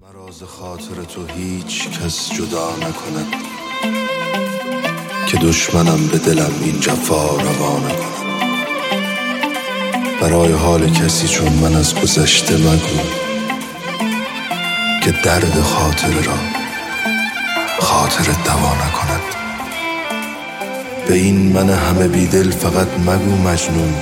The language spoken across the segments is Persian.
راز خاطر تو هیچ کس جدا نکند که دشمنم به دلم این جفا روا نکند. برای حال کسی چون من از گذشته مگو که درد خاطر را خاطرت دوا نکند. به این من همه بیدل فقط مگو مجنون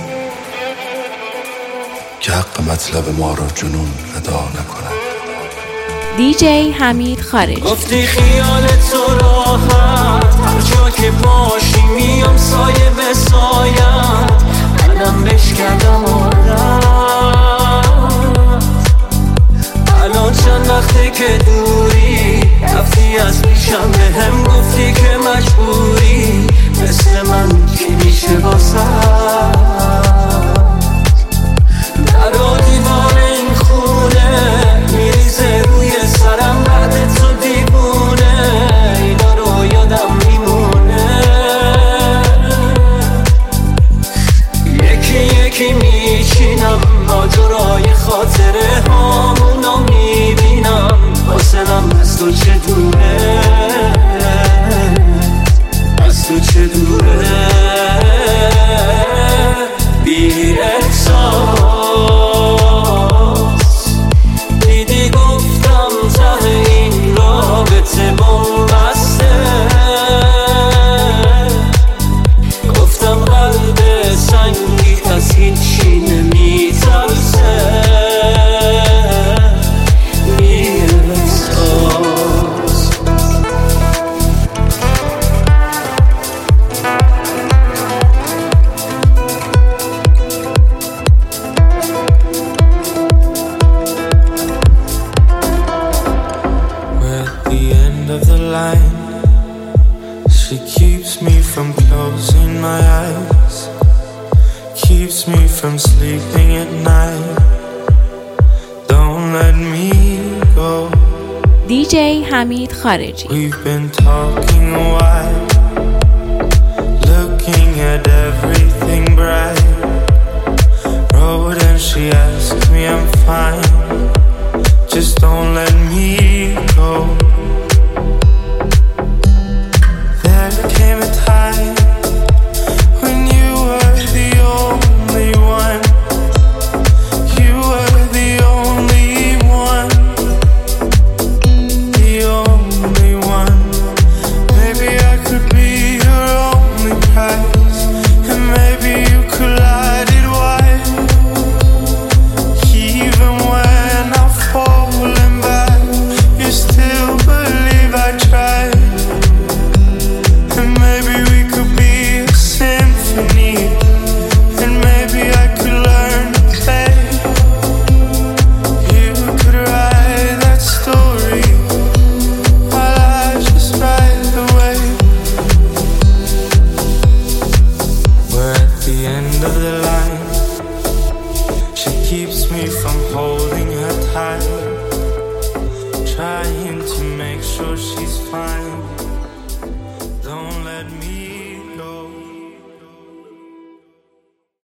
که حق مطلب ما را جنون ادا نکند. دیجی حمید خارجی. گفتی خیال تو راحت هر جا که باشی میام سایه به سایت، منم بشکردم عادت. الان چند وقته که دوری رفتی از پیشم، به هم گفتی که مجبوری مثل من که میشه واسه در دیوان این خونه میریزه روی سرم بعد تو دیوونه، اینا رو یادم میمونه. یکی یکی میچینم ماجرای خاطره هامونو میبینم، واسنم از تو چه دوره، از تو چه دوره. بی احساس دیدی گفتم ته این رابطه بنبسته، گفتم قلب سنگیت از هیچی نمیترسه. بی احساس of the line, she keeps me from closing my eyes, keeps me from sleeping at night, don't let me go. دیجی حمید خارجی. We've been talking a while, looking at everything bright, road and she asked me I'm fine, just don't let me go. There came a time when you were the only one, you were the only one, the only one. Maybe I could be your only prize, and maybe you could light it wide. Even when I'm falling back, you still believe I tried. And maybe we could be a symphony, and maybe I could learn to play. You could write that story while I just ride the wave. We're at the end of the line, she keeps me from holding her tight, trying to make sure she's fine.